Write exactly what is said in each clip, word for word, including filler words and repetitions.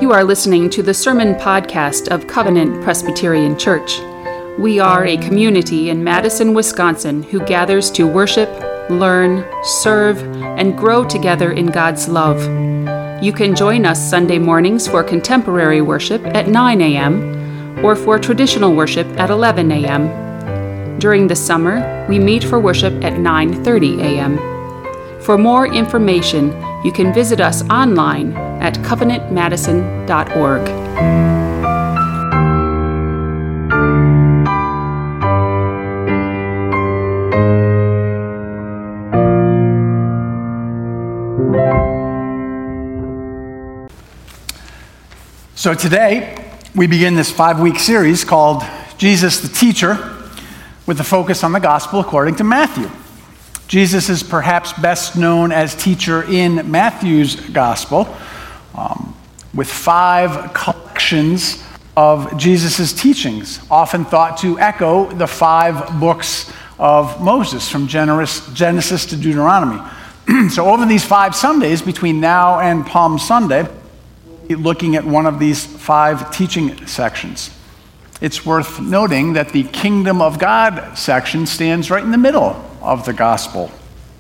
You are listening to the sermon podcast of Covenant Presbyterian Church. We are a community in Madison, Wisconsin who gathers to worship, learn, serve, and grow together in God's love. You can join us Sunday mornings for contemporary worship at nine a.m. or for traditional worship at eleven a.m. During the summer, we meet for worship at nine thirty a.m. For more information, you can visit us online at covenant madison dot org. So today, we begin this five-week series called Jesus the Teacher, with a focus on the Gospel according to Matthew. Jesus is perhaps best known as teacher in Matthew's Gospel, um, with five collections of Jesus' teachings, often thought to echo the five books of Moses, from Genesis to Deuteronomy. So over these five Sundays, between now and Palm Sunday, we'll be looking at one of these five teaching sections. It's worth noting that the Kingdom of God section stands right in the middle of the Gospel.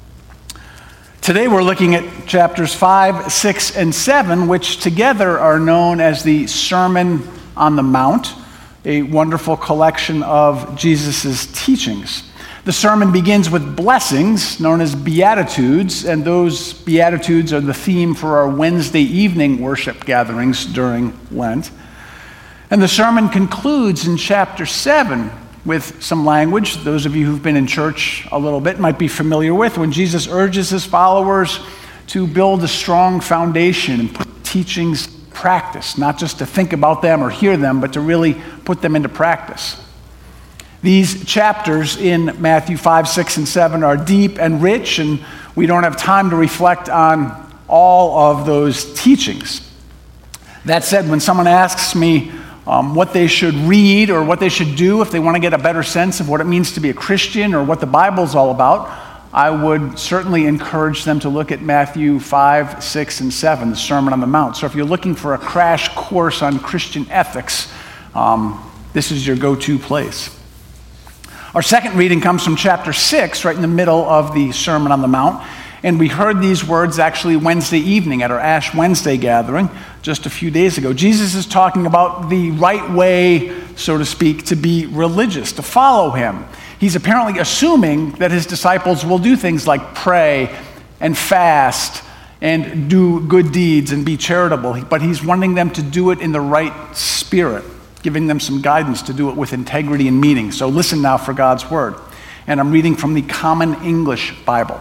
Today we're looking at chapters five, six, and seven, which together are known as the Sermon on the Mount, a wonderful collection of Jesus' teachings. The sermon begins with blessings known as Beatitudes, and those Beatitudes are the theme for our Wednesday evening worship gatherings during Lent. And the sermon concludes in chapter seven with some language those of you who've been in church a little bit might be familiar with, when Jesus urges his followers to build a strong foundation and put teachings in practice, not just to think about them or hear them, but to really put them into practice. These chapters in Matthew five, six, and seven are deep and rich, and we don't have time to reflect on all of those teachings. That said, when someone asks me Um, what they should read or what they should do if they want to get a better sense of what it means to be a Christian or what the Bible's all about, I would certainly encourage them to look at Matthew five, six, and seven, the Sermon on the Mount. So if you're looking for a crash course on Christian ethics, um, this is your go-to place. Our second reading comes from chapter six, right in the middle of the Sermon on the Mount. And we heard these words actually Wednesday evening at our Ash Wednesday gathering just a few days ago. Jesus is talking about the right way, so to speak, to be religious, to follow him. He's apparently assuming that his disciples will do things like pray and fast and do good deeds and be charitable, but he's wanting them to do it in the right spirit, giving them some guidance to do it with integrity and meaning. So listen now for God's word. And I'm reading from the Common English Bible.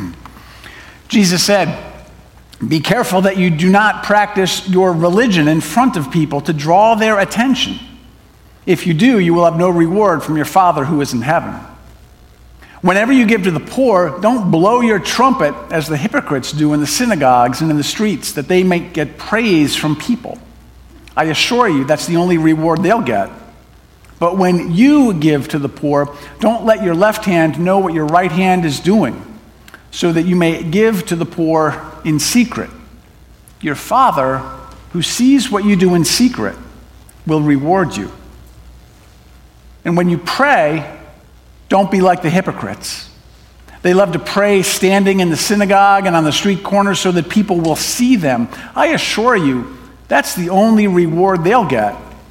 Jesus said, "Be careful that you do not practice your religion in front of people to draw their attention. If you do, you will have no reward from your Father who is in heaven. Whenever you give to the poor, don't blow your trumpet as the hypocrites do in the synagogues and in the streets, that they may get praise from people. I assure you, that's the only reward they'll get. But when you give to the poor, don't let your left hand know what your right hand is doing, so that you may give to the poor in secret. Your Father, who sees what you do in secret, will reward you. And when you pray, don't be like the hypocrites. They love to pray standing in the synagogue and on the street corners so that people will see them. I assure you, that's the only reward they'll get.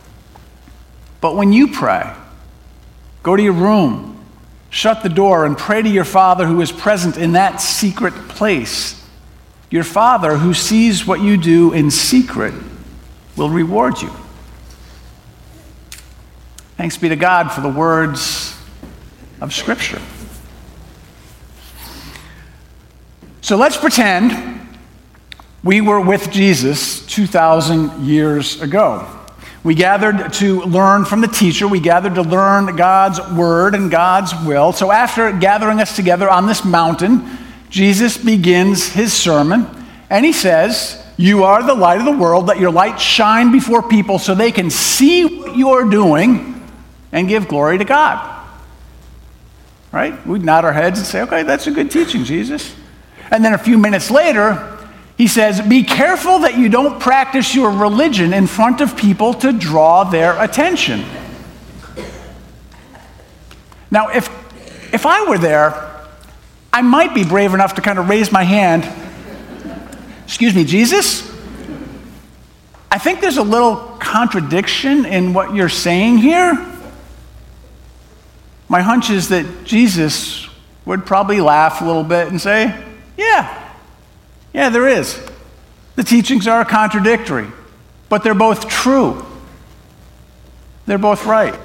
But when you pray, go to your room, shut the door, and pray to your Father who is present in that secret place. Your Father who sees what you do in secret will reward you." Thanks be to God for the words of Scripture. So let's pretend we were with Jesus two thousand years ago. We gathered to learn from the teacher. We gathered to learn God's word and God's will. So after gathering us together on this mountain, Jesus begins his sermon, and he says, "You are the light of the world. Let your light shine before people so they can see what you're doing and give glory to God." Right? We'd nod our heads and say, "Okay, that's a good teaching, Jesus." And then a few minutes later, He says, be careful that you don't practice your religion in front of people to draw their attention. Now, if, if I were there, I might be brave enough to kind of raise my hand. Excuse me, Jesus? I think there's a little contradiction in what you're saying here. My hunch is that Jesus would probably laugh a little bit and say, yeah, yeah, there is. The teachings are contradictory, but they're both true. They're both right.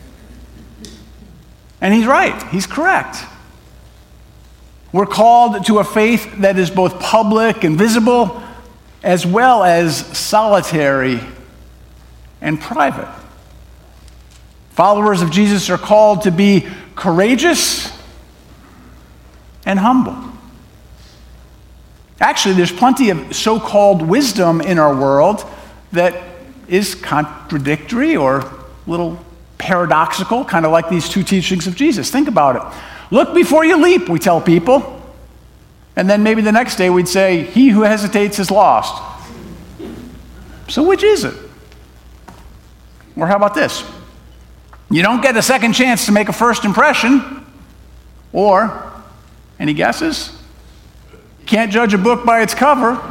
And he's right. He's correct. We're called to a faith that is both public and visible, as well as solitary and private. Followers of Jesus are called to be courageous and humble. Actually, there's plenty of so-called wisdom in our world that is contradictory or a little paradoxical, kind of like these two teachings of Jesus. Think about it. Look before you leap, we tell people. And then maybe the next day we'd say, he who hesitates is lost. So which is it? Or how about this? You don't get a second chance to make a first impression. Or, any guesses? Can't judge a book by its cover.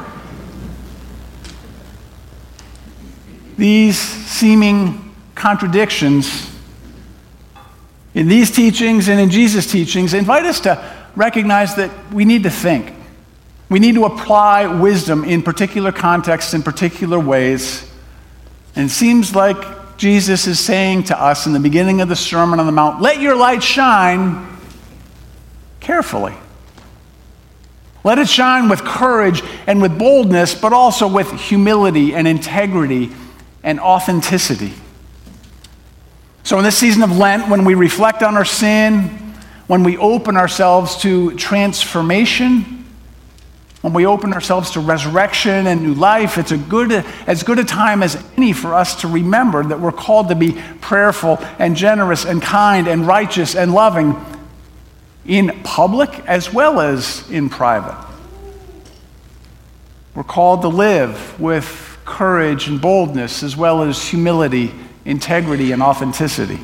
These seeming contradictions in these teachings and in Jesus' teachings invite us to recognize that we need to think. We need to apply wisdom in particular contexts, in particular ways. And it seems like Jesus is saying to us in the beginning of the Sermon on the Mount, let your light shine carefully. Let it shine with courage and with boldness, but also with humility and integrity and authenticity. So in this season of Lent, when we reflect on our sin, when we open ourselves to transformation, when we open ourselves to resurrection and new life, it's a good, as good a time as any for us to remember that we're called to be prayerful and generous and kind and righteous and loving in public as well as in private. We're called to live with courage and boldness as well as humility, integrity, and authenticity.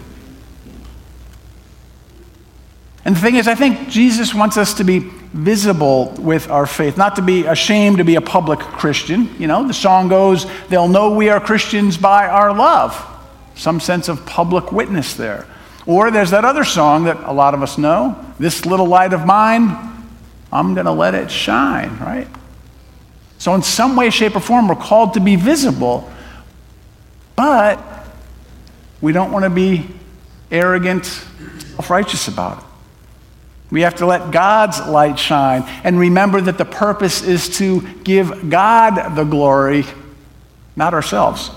And the thing is, I think Jesus wants us to be visible with our faith, not to be ashamed to be a public Christian. You know, the song goes, they'll know we are Christians by our love. Some sense of public witness there. Or there's that other song that a lot of us know, this little light of mine, I'm going to let it shine, right? So in some way, shape, or form, we're called to be visible, but we don't want to be arrogant, self-righteous about it. We have to let God's light shine and remember that the purpose is to give God the glory, not ourselves.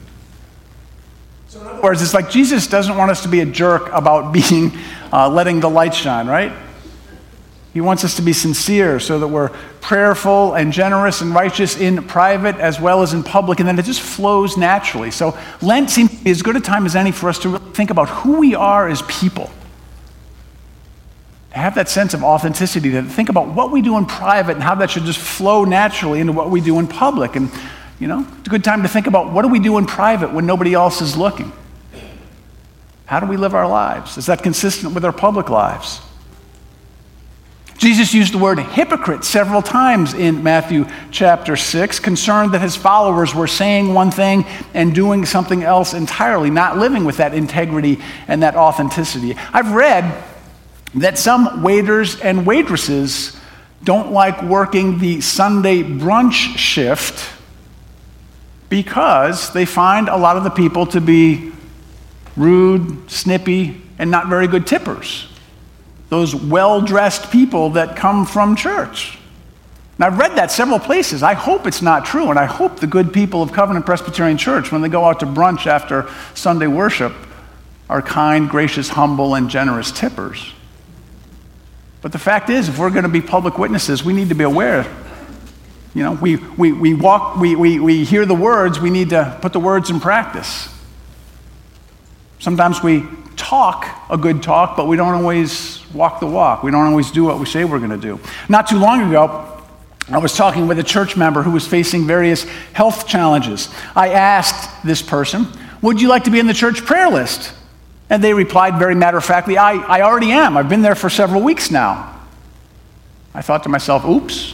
So in other words, it's like Jesus doesn't want us to be a jerk about being, uh, letting the light shine, right? He wants us to be sincere so that we're prayerful and generous and righteous in private as well as in public, and then it just flows naturally. So Lent seems to be as good a time as any for us to really think about who we are as people. To have that sense of authenticity, to think about what we do in private and how that should just flow naturally into what we do in public. And, you know, it's a good time to think about what do we do in private when nobody else is looking? How do we live our lives? Is that consistent with our public lives? Jesus used the word hypocrite several times in Matthew chapter six, concerned that his followers were saying one thing and doing something else entirely, not living with that integrity and that authenticity. I've read that some waiters and waitresses don't like working the Sunday brunch shift because they find a lot of the people to be rude, snippy, and not very good tippers. Those well-dressed people that come from church. And I've read that several places. I hope it's not true, and I hope the good people of Covenant Presbyterian Church, when they go out to brunch after Sunday worship, are kind, gracious, humble, and generous tippers. But the fact is, if we're going to be public witnesses, we need to be aware. You know, we, we, we walk, we, we, we hear the words, we need to put the words in practice. Sometimes we talk a good talk, but we don't always walk the walk. We don't always do what we say we're going to do. Not too long ago, I was talking with a church member who was facing various health challenges. I asked this person, would you like to be in the church prayer list? And they replied very matter-of-factly, I, I already am. I've been there for several weeks now. I thought to myself, oops,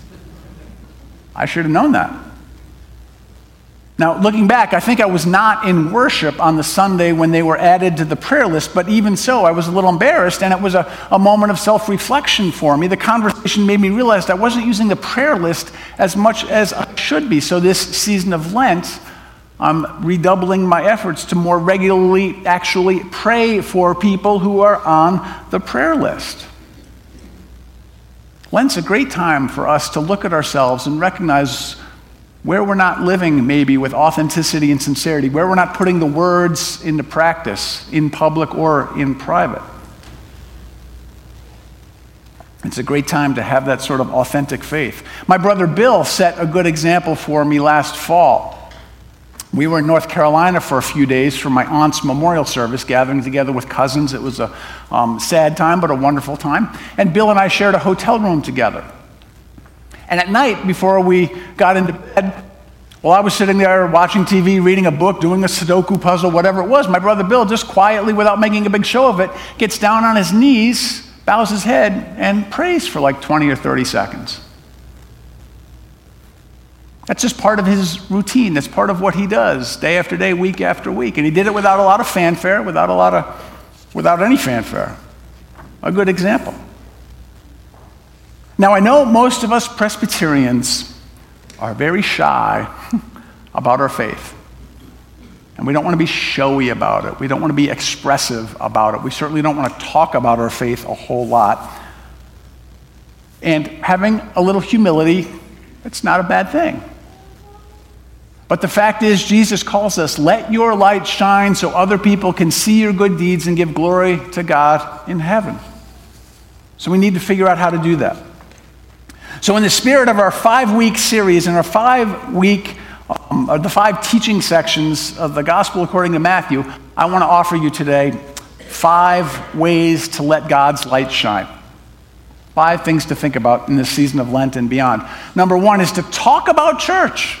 I should have known that. Now, looking back, I think I was not in worship on the Sunday when they were added to the prayer list, but even so, I was a little embarrassed, and it was a, a moment of self-reflection for me. The conversation made me realize I wasn't using the prayer list as much as I should be. So this season of Lent, I'm redoubling my efforts to more regularly actually pray for people who are on the prayer list. Lent's a great time for us to look at ourselves and recognize where we're not living maybe with authenticity and sincerity, where we're not putting the words into practice in public or in private. It's a great time to have that sort of authentic faith. My brother Bill set a good example for me last fall. We were in North Carolina for a few days for my aunt's memorial service, gathering together with cousins. It was a um, sad time, but a wonderful time. And Bill and I shared a hotel room together. And at night, before we got into bed, while I was sitting there watching T V, reading a book, doing a Sudoku puzzle, whatever it was, my brother Bill, just quietly, without making a big show of it, gets down on his knees, bows his head, and prays for like twenty or thirty seconds. That's just part of his routine. That's part of what he does day after day, week after week. And he did it without a lot of fanfare, without a lot of, without any fanfare. A good example. Now, I know most of us Presbyterians are very shy about our faith. And we don't want to be showy about it. We don't want to be expressive about it. We certainly don't want to talk about our faith a whole lot. And having a little humility, it's not a bad thing. But the fact is, Jesus calls us, let your light shine so other people can see your good deeds and give glory to God in heaven. So we need to figure out how to do that. So in the spirit of our five-week series and our five-week, um, the five teaching sections of the Gospel according to Matthew, I want to offer you today five ways to let God's light shine. Five things to think about in this season of Lent and beyond. Number one is to talk about church.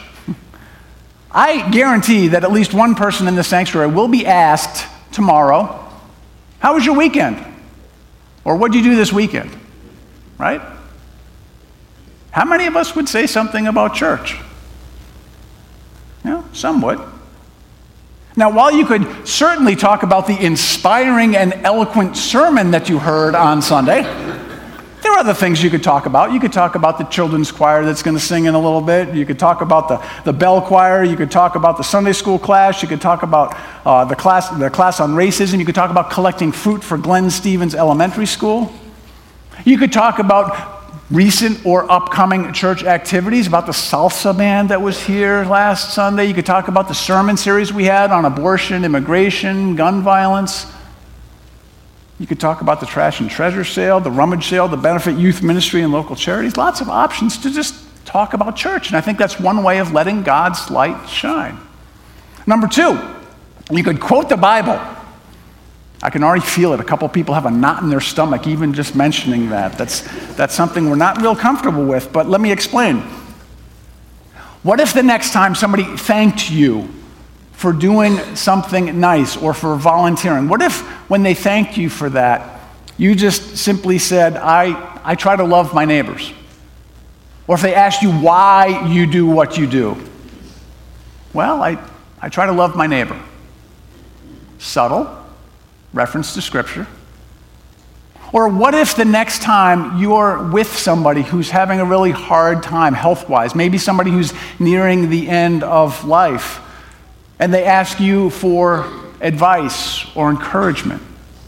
I guarantee that at least one person in the sanctuary will be asked tomorrow, how was your weekend? Or what did you do this weekend? Right? How many of us would say something about church? You know, some would. Now, while you could certainly talk about the inspiring and eloquent sermon that you heard on Sunday, there are other things you could talk about. You could talk about the children's choir that's going to sing in a little bit. You could talk about the, the bell choir. You could talk about the Sunday school class. You could talk about uh, the class the class on racism. You could talk about collecting fruit for Glenn Stevens Elementary School. You could talk about recent or upcoming church activities, about the salsa band that was here last Sunday. You could talk about the sermon series we had on abortion, immigration, gun violence. You could talk about the trash and treasure sale, the rummage sale, the benefit youth ministry and local charities. Lots of options to just talk about church. And I think that's one way of letting God's light shine. Number two, you could quote the Bible. I can already feel it. A couple people have a knot in their stomach even just mentioning that. That's, that's something we're not real comfortable with, but let me explain. What if the next time somebody thanked you for doing something nice or for volunteering? What if when they thanked you for that, you just simply said, I, I try to love my neighbors? Or if they asked you why you do what you do? Well, I, I try to love my neighbor. Subtle. Reference to Scripture. Or what if the next time you're with somebody who's having a really hard time health-wise, maybe somebody who's nearing the end of life, and they ask you for advice or encouragement?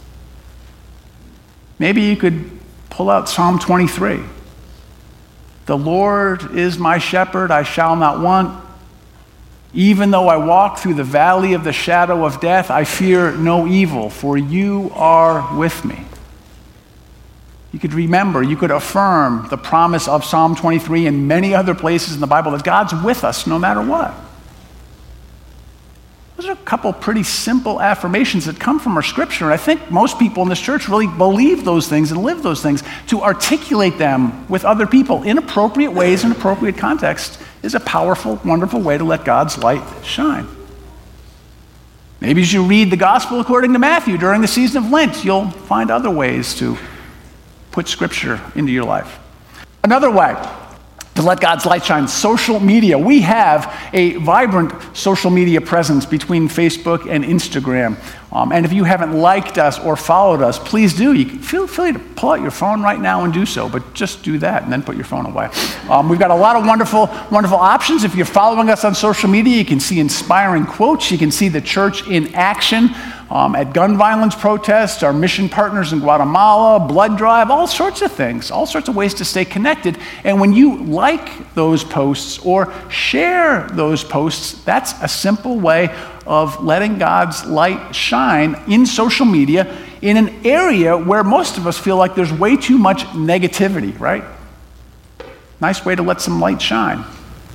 Maybe you could pull out Psalm twenty-three. The Lord is my shepherd, I shall not want. Even though I walk through the valley of the shadow of death, I fear no evil, for you are with me. You could remember, you could affirm the promise of Psalm twenty-three and many other places in the Bible that God's with us no matter what. Those are couple pretty simple affirmations that come from our scripture. And I think most people in this church really believe those things and live those things. To articulate them with other people in appropriate ways, in appropriate context, is a powerful, wonderful way to let God's light shine. Maybe as you read the gospel according to Matthew during the season of Lent, you'll find other ways to put scripture into your life. Another way to let God's light shine, social media. We have a vibrant social media presence between Facebook and Instagram. Um, and if you haven't liked us or followed us, please do. You can feel free to pull out your phone right now and do so, but just do that and then put your phone away. Um, we've got a lot of wonderful, wonderful options. If you're following us on social media, you can see inspiring quotes. You can see the church in action um, at gun violence protests, our mission partners in Guatemala, blood drive, all sorts of things, all sorts of ways to stay connected. And when you like those posts or share those posts, that's a simple way of letting God's light shine in social media in an area where most of us feel like there's way too much negativity, right? Nice way to let some light shine.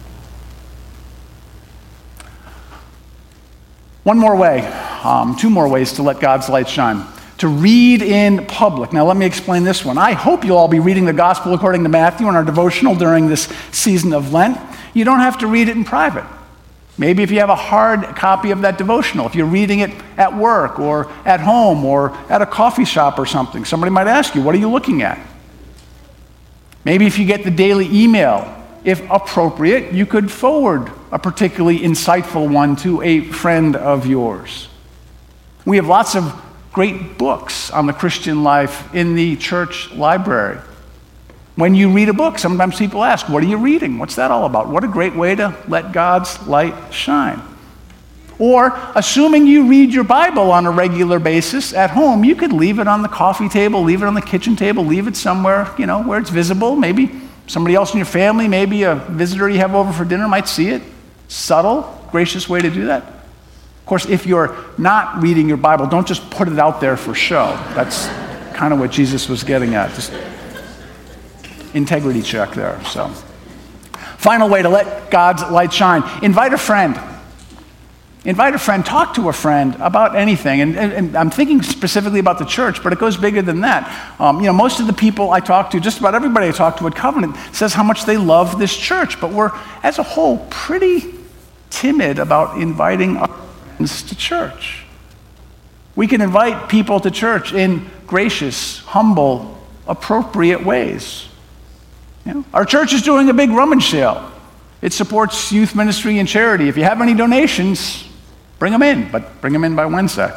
One more way, um, two more ways to let God's light shine. To read in public. Now let me explain this one. I hope you'll all be reading the gospel according to Matthew in our devotional during this season of Lent. You don't have to read it in private. Maybe if you have a hard copy of that devotional, if you're reading it at work or at home or at a coffee shop or something, somebody might ask you, what are you looking at? Maybe if you get the daily email, if appropriate, you could forward a particularly insightful one to a friend of yours. We have lots of great books on the Christian life in the church library. When you read a book, sometimes people ask, what are you reading? What's that all about? What a great way to let God's light shine. Or, assuming you read your Bible on a regular basis at home, you could leave it on the coffee table, leave it on the kitchen table, leave it somewhere, you know, where it's visible. Maybe somebody else in your family, maybe a visitor you have over for dinner might see it. Subtle, gracious way to do that. Of course, if you're not reading your Bible, don't just put it out there for show. That's kind of what Jesus was getting at. Just integrity check there. So, final way to let God's light shine. Invite a friend. Invite a friend. Talk to a friend about anything. And, and, and I'm thinking specifically about the church, but it goes bigger than that. Um, you know, most of the people I talk to, just about everybody I talk to at Covenant, says how much they love this church. But we're, as a whole, pretty timid about inviting our friends to church. We can invite people to church in gracious, humble, appropriate ways. You know, our church is doing a big rummage sale. It supports youth ministry and charity. If you have any donations, bring them in, but bring them in by Wednesday.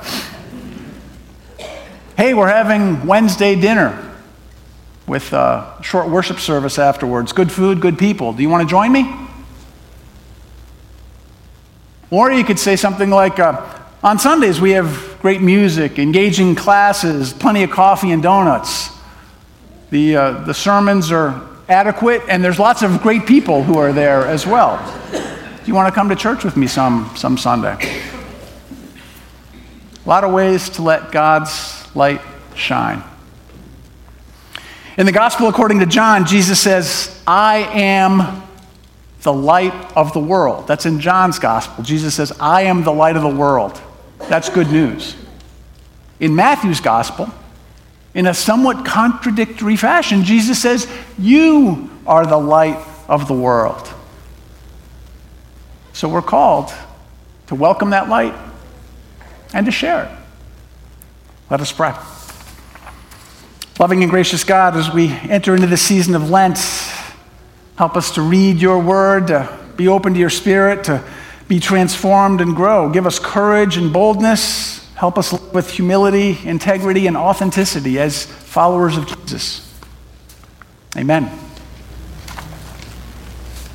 Hey, we're having Wednesday dinner with a short worship service afterwards. Good food, good people. Do you want to join me? Or you could say something like, uh, on Sundays we have great music, engaging classes, plenty of coffee and donuts. The, uh, the sermons are adequate, and there's lots of great people who are there as well. Do you want to come to church with me some, some Sunday? A lot of ways to let God's light shine. In the gospel according to John, Jesus says, I am the light of the world. That's in John's gospel. Jesus says, I am the light of the world. That's good news. In Matthew's gospel, in a somewhat contradictory fashion, Jesus says, you are the light of the world. So we're called to welcome that light and to share it. Let us pray. Loving and gracious God, as we enter into the season of Lent, help us to read your word, to be open to your spirit, to be transformed and grow. Give us courage and boldness. Help us live with humility, integrity, and authenticity as followers of Jesus. Amen.